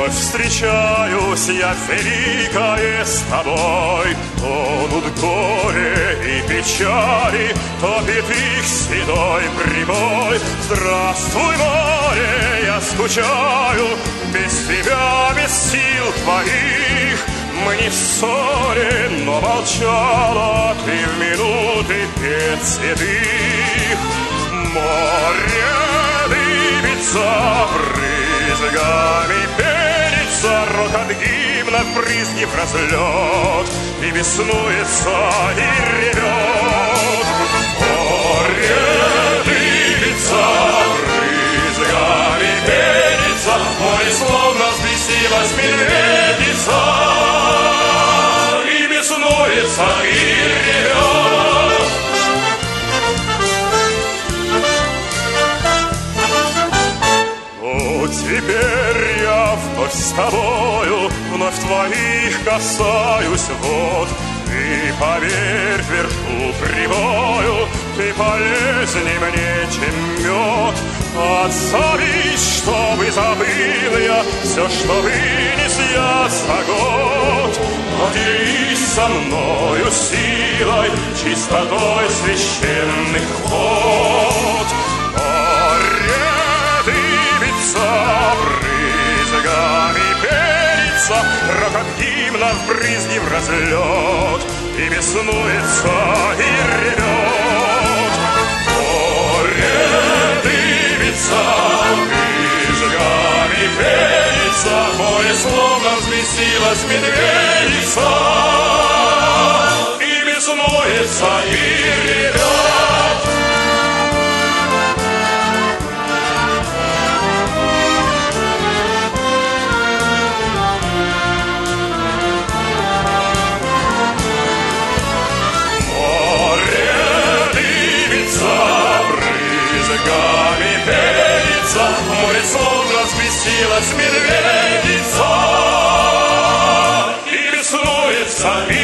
Вновь встречаюсь я, великое, с тобой. Тонут горе и печали, топит их седой прибой. Здравствуй, море, я скучаю, без тебя, без сил твоих. Мы не в ссоре, но молчала ты в минуты бедствия. Море дымится, брызгами пенится, рокот гимна брызги в разлет, и беснуется, и ревет. Море дымится, брызгами пенится, море словно взбесилась медведица, и беснуется, и ревет. Теперь я вновь с тобою, вновь твоих касаюсь вод. Ты, поверь, вверху прибою, ты полезней мне, чем мед. Отзовись, чтобы забыл я все, что вынес я за год. Поделись со мною силой, чистотой священных вод. Брызгами пенится, рокот гимна в брызги в разлет, и беснуется, и ревет. Море дымится, брызгами пенится, море словно взбесилась медведица, и беснуется, и ревет. Море словно взбесилась медведица, и беснуется,